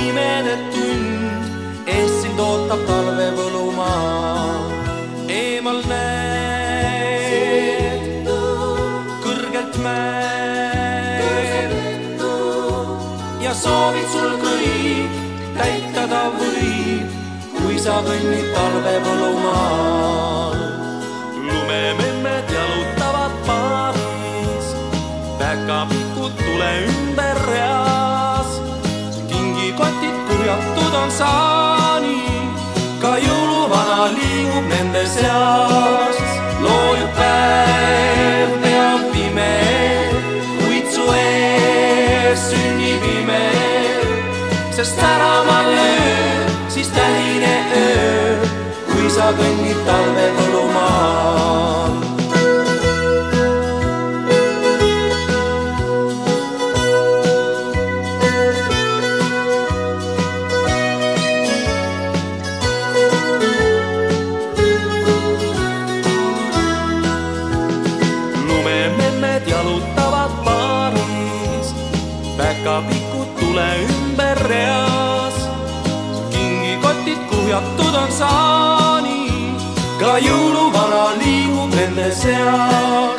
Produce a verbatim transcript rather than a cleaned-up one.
pimede tund, ees sind ootab talvevõlumaa. Eemal näed kõrgelt mäed ja soovid sul kõik täitada võib, kui sa kõnnid talvevõlumaal. Lumememmed jalutavad paaris, päkapikud tule ümber reas. Kingikotid kurjatud on saani, ka jõuluvana liigub nende seas. Loojub päev peab pime, kuid su ees sünnib ime, sest säraval ööl, siis tähine öö, kui sa kõnnid talvevõlumaal. Lumememmed jalutavad paaris, päkapikud tule ümber reas. Kingikotid kuhjatud on saani, ka jõuluvana liigub nende seas.